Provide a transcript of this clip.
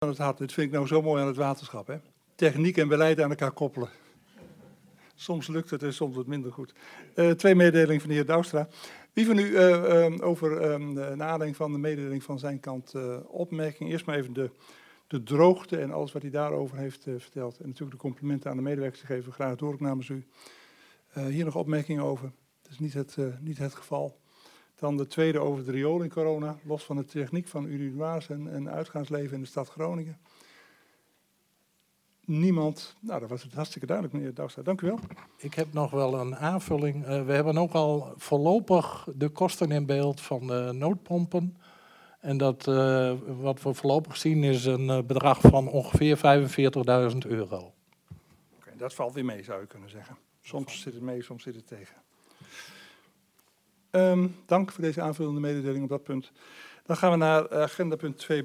aan het hart. Dit vind ik nou zo mooi aan het waterschap. Hè? Techniek en beleid aan elkaar koppelen. Soms lukt het en soms wat minder goed. 2 mededelingen van de heer Douwstra. Wie van u over naar aanleiding van de mededeling van zijn kant opmerking? Eerst maar even de droogte en alles wat hij daarover heeft verteld. En natuurlijk de complimenten aan de medewerkers geven. Graag door ik namens u. Hier nog opmerkingen over. Dat is niet het geval. Dan de tweede over de riool in corona. Los van de techniek van urinoirs en uitgaansleven in de stad Groningen. Niemand. Nou, dat was het hartstikke duidelijk, meneer Douwstra. Dank u wel. Ik heb nog wel een aanvulling. We hebben ook al voorlopig de kosten in beeld van de noodpompen. En dat wat we voorlopig zien is een bedrag van ongeveer €45.000. Oké, dat valt weer mee, zou je kunnen zeggen. Soms zit het mee, soms zit het tegen. Dank voor deze aanvullende mededeling op dat punt. Dan gaan we naar agenda punt 2.